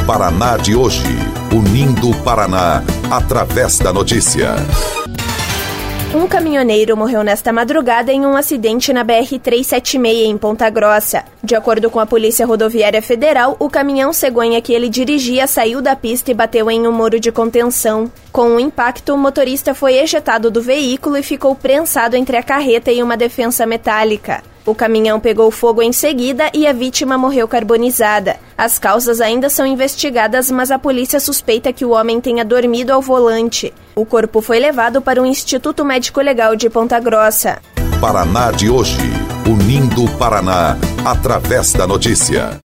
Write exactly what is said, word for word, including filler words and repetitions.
Paraná de hoje, unindo o Paraná através da notícia. Um caminhoneiro morreu nesta madrugada em um acidente na B R trezentos e setenta e seis, em Ponta Grossa. De acordo com a Polícia Rodoviária Federal, o caminhão cegonha que ele dirigia saiu da pista e bateu em um muro de contenção. Com o impacto, o motorista foi ejetado do veículo e ficou prensado entre a carreta e uma defensa metálica. O caminhão pegou fogo em seguida e a vítima morreu carbonizada. As causas ainda são investigadas, mas a polícia suspeita que o homem tenha dormido ao volante. O corpo foi levado para o Instituto Médico Legal de Ponta Grossa. Paraná de hoje, unindo o Paraná através da notícia.